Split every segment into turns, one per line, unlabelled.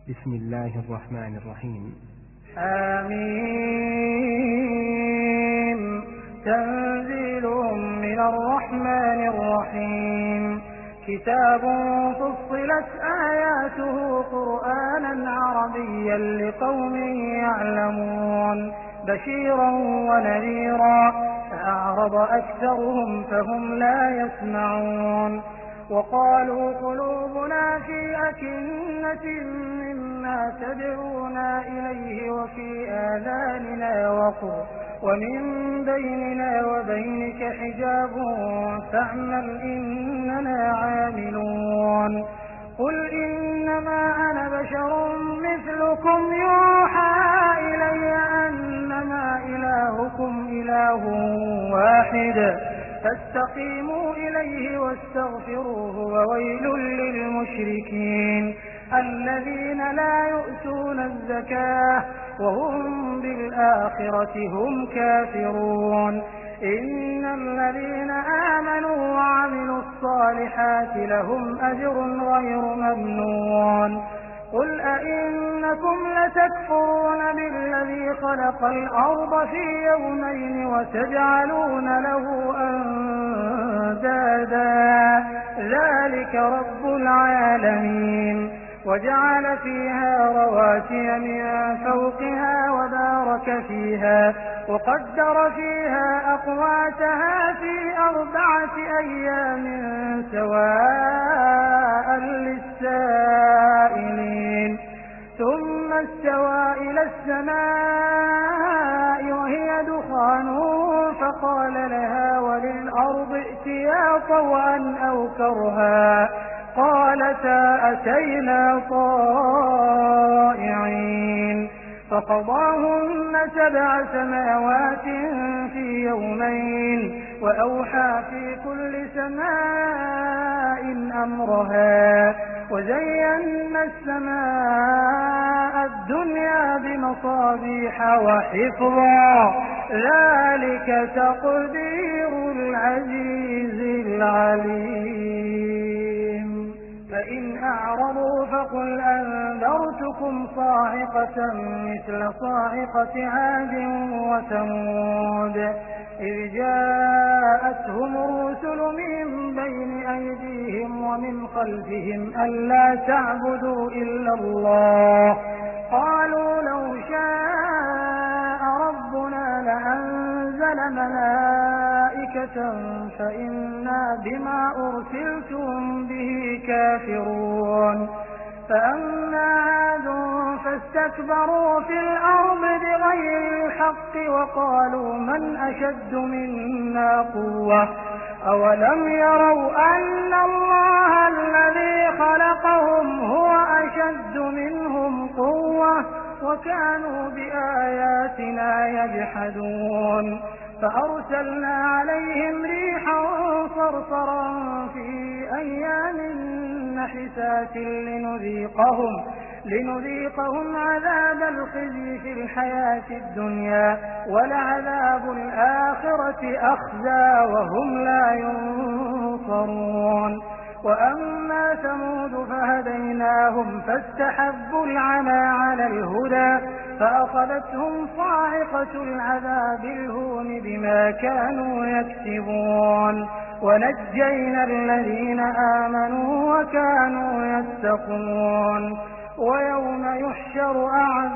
بسم الله الرحمن الرحيم.
آمين. تنزيل من الرحمن الرحيم. كتاب فصلت آياته قرآنا عربيا لقوم يعلمون بشيرا ونذيرا فأعرض أكثرهم فهم لا يسمعون. وقالوا قلوبنا في أكنة مما تدعونا إليه وفي آذاننا وقر ومن بيننا وبينك حجاب فاعمل إننا عاملون. قل إنما أنا بشر مثلكم يوحى إلي أنما إلهكم إله واحد فاستقيموا إليه واستغفروه وويل للمشركين الذين لا يؤتون الزكاة وهم بالآخرة هم كافرون. إن الذين آمنوا وعملوا الصالحات لهم أجر غير ممنون. قل أئنكم لتكفرون بالذي خلق الأرض في يومين وتجعلون له أندادا ذلك رب العالمين. وجعل فيها رواسي من فوقها وبارك فيها وقدر فيها أقواتها في 4 أيام سواء للسائلين. ثم استوى إلى السماء وهي دخان فقال لها وللأرض ائتيا طوعا أو كرها قالتا أتينا طائعين. فقضاهن 7 سماوات في يومين وأوحى في كل سماء أمرها وزينا السماء الدنيا بمصابيح وحفظا ذلك تقدير العزيز العليم. فإن أعرضوا فقل أنذرتكم صاعقة مثل صاعقة عاد وثمود إذ جاءتهم الرسل من بين أيديهم ومن خلفهم ألا تعبدوا إلا الله قالوا لو شاء ربنا لأنزل ملائكة فإنا بما أرسلتم به كافرون. فأما عاد فاستكبروا في الأرض بغير الحق وقالوا من أشد منا قوة أولم يروا أن الله الذي خلقهم هو أشد منهم قوة وكانوا بآياتنا يجحدون. فأرسلنا عليهم ريحا صرصرا في أيام نحسات لنذيقهم عذاب الخزي في الحياة الدنيا ولعذاب الآخرة أخزى وهم لا ينصرون. وأما ثمود فهديناهم فاستحبوا العمى على الهدى فأخذتهم صاعقة العذاب الهون بما كانوا يكسبون ونجينا الذين آمنوا وكانوا يتقون. ويوم يحشر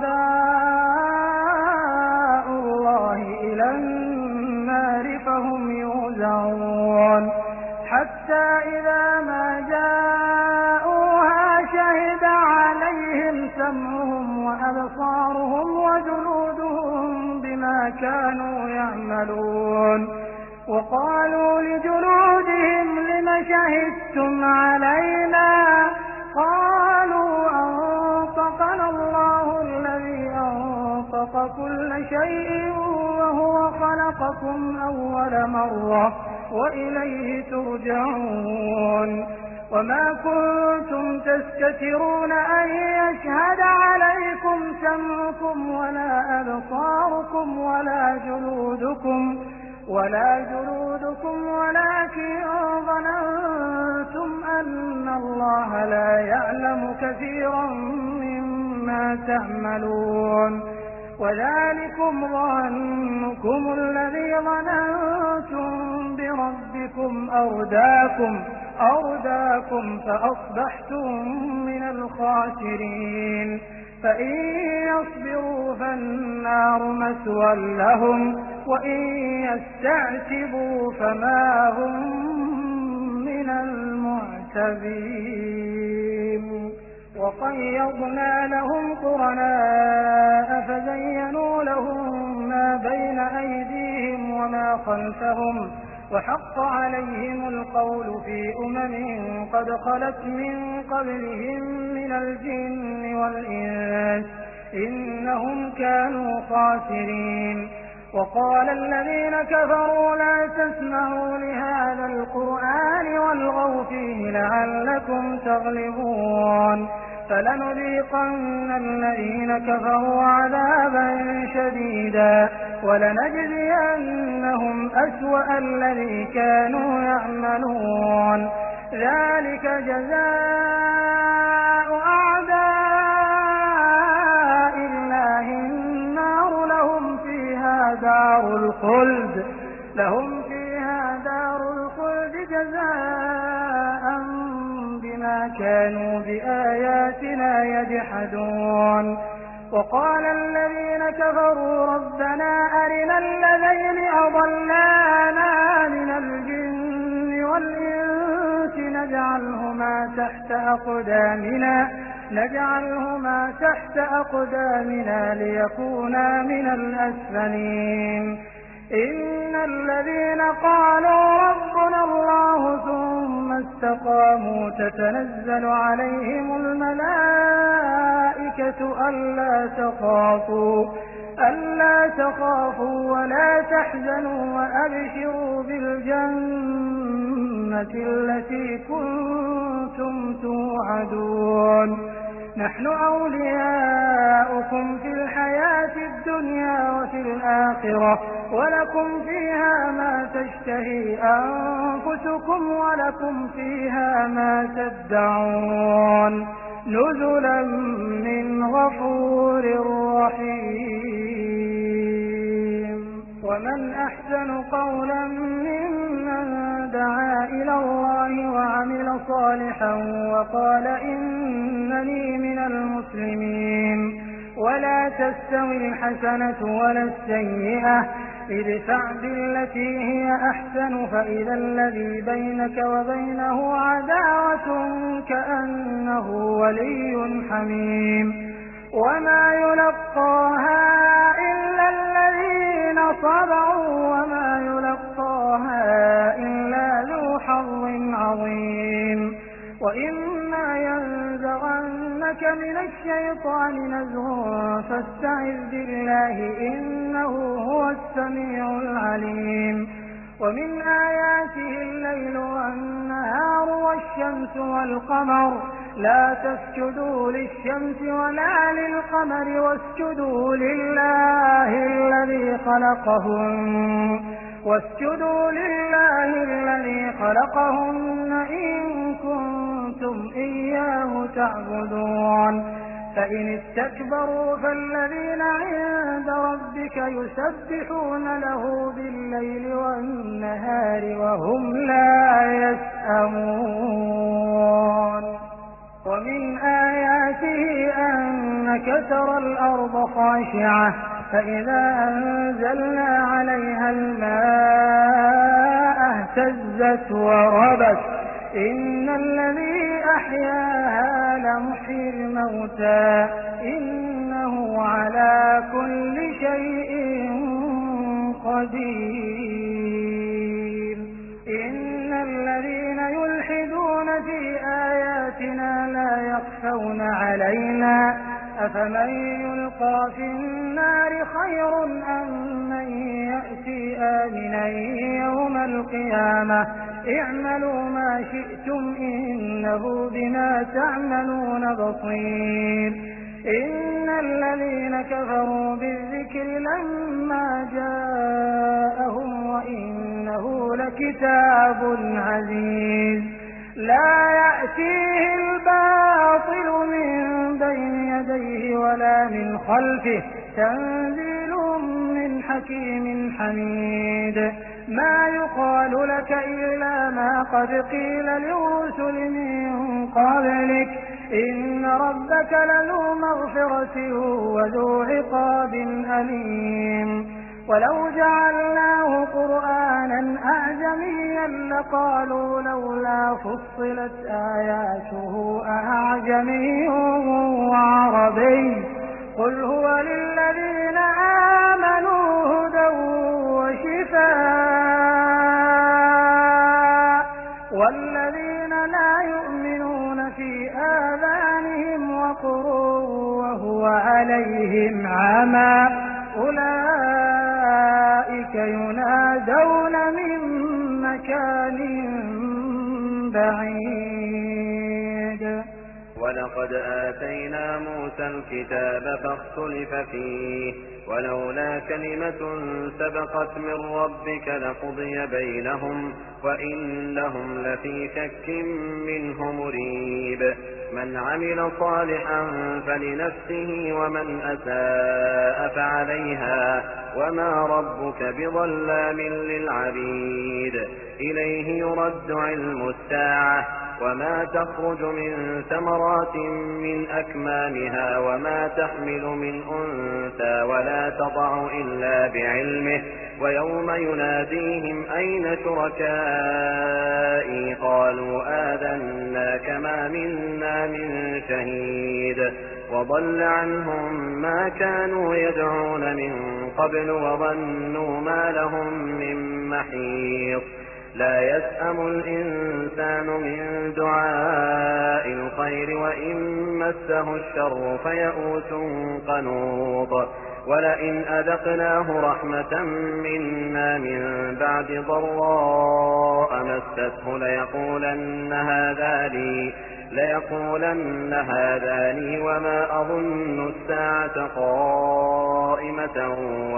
أعداء الله إلى النار فهم يوزعون حتى إذا ما جاءوها شهد عليهم سمعهم وأبصارهم وجلودهم بما كانوا يعملون. وقالوا لجلودهم لم شهدتم علينا قالوا أنطقنا الله الذي أنطق كل شيء وهو خلقكم أول مرة وإليه ترجعون. وما كنتم تستترون أن يشهد عليكم سمعكم ولا أبصاركم ولا جلودكم ولكن ظننتم أن الله لا يعلم كثيرا مما ما تعملون وذلكم ظنكم الذي ظننتم بربكم أرداكم فأصبحتم من الخاسرين فإن يصبروا فالنار مثوى لهم وإن يستعتبوا فما هم من المعتبين وقيضنا لهم قرناء فزينوا لهم ما بين أيديهم وما خلفهم وحق عليهم القول في قد خلت من قبلهم من الجن والإنس إنهم كانوا خاسرين وقال الذين كفروا لا تسمعوا لهذا القرآن والغوا فيه لعلكم تغلبون فلنذيقن الذين كفروا عذابا شديدا ولنجزينهم أسوأ الذي كانوا يعملون ذلك جزاء أعداء الله النار لهم فيها دار الخلد جزاء بما كانوا بآياتنا يجحدون وقال الذين كفروا ربنا أرنا الذين أضلانا من الجن والإنس نجعلهما تحت أقدامنا ليكونا من الأسفلين إن الذين قالوا ربنا الله ثم استقاموا تتنزل عليهم الملائكة ألا تخافوا ولا تحزنوا وأبشروا بالجنة التي كنتم توعدون نحن أولياؤكم في الحياة الدنيا وفي الآخرة ولكم فيها ما تشتهي أنفسكم ولكم فيها ما تدعون نزلا من غفور رحيم ومن أحسن قولا ممن دعا إلى الله وعمل صالحا وقال إنني من المسلمين ولا تستوي الحسنة ولا السيئة ادفع بالتي هي أحسن فإذا الذي بينك وبينه عداوة كأنه ولي حميم وما يلقاها إلا الذين صبروا وما يلقاها إلا ذو حظ عظيم وإما ينزغنك من الشيطان نزغ فاستعذ بالله إنه هو السميع العليم ومن آياته الليل والنهار والشمس والقمر لا تسجدوا للشمس ولا للقمر واسجدوا لله الذي خلقهن إن كنتم إياه تعبدون فإن استكبروا فالذين عند ربك يسبحون له بالليل والنهار وهم لا يسأمون ومن آياته أنك ترى الأرض خاشعة فإذا أنزلنا عليها الماء اهتزت وربت إن الذي أحياها لمحيي الموتى إنه على كل شيء قدير إن الذين يلحدون في آياتنا لا يخفون علينا أفمن يلقى في النار خير أم من يأتي آمنا يوم القيامة اعملوا ما شئتم إنه بما تعملون بصير إن الذين كفروا بالذكر لما جاءهم وإنه لكتاب عزيز لا يأتيه الباطل من بين يديه ولا من خلفه تنزيل من حكيم حميد ما يقال لك إلا ما قد قيل للرسل من قبلك إن ربك لذو مغفرة وذو عقاب أليم ولو جعلناه قرآنا أعجميا لقالوا لولا فصلت آياته أعجمي وعربي قل هو للذين آمنوا هدى وشفاء والذين لا يؤمنون في آذانهم وقر وهو عليهم عمى أولئك ينادون من مكان بعيد
ولقد آتينا موسى الكتاب فاختلف فيه ولولا كلمة سبقت من ربك لقضي بينهم وإنهم لفي شك منه مريب من عمل صالحا فلنفسه ومن أساء فعليها وما ربك بظلام للعبيد إليه يرد علم الساعة وما تخرج من ثمرات من أكمامها وما تحمل من أنثى ولا تضع إلا بعلمه ويوم يناديهم أين شركائي قالوا آذناك ما منا من شهيد وضل عنهم ما كانوا يدعون من قبل وظنوا ما لهم من محيص لا يسأم الإنسان من دعاء الخير وإن مسه الشر فيئوس قنوط ولئن أذقناه رحمة منا من بعد ضراء مسته ليقولن هذا لي وما أظن الساعة قائمة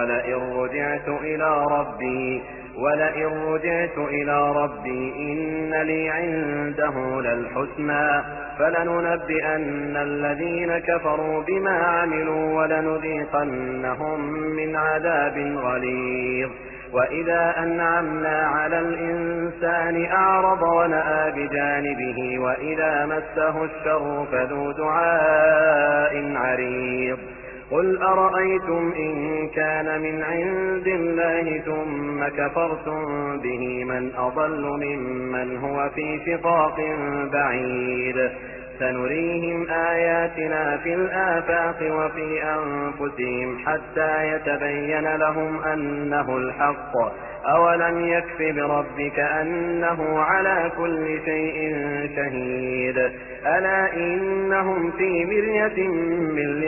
ولئن رجعت إلى ربي إن لي عنده للحسنى فلننبئن الذين كفروا بما عملوا ولنذيقنهم من عذاب غليظ وإذا أنعمنا على الإنسان أعرض ونأى بجانبه وإذا مسه الشر فذو دعاء عريض قل أرأيتم إن كان من عند الله ثم كفرتم به من أضل ممن هو في شقاق بعيد سنريهم آياتنا في الآفاق وفي أنفسهم حتى يتبين لهم أنه الحق أولم يكف بربك أنه على كل شيء شهيد ألا إنهم في مرية من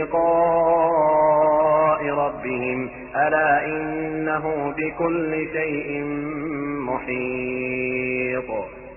لقاء ربهم ألا إنه بكل شيء محيط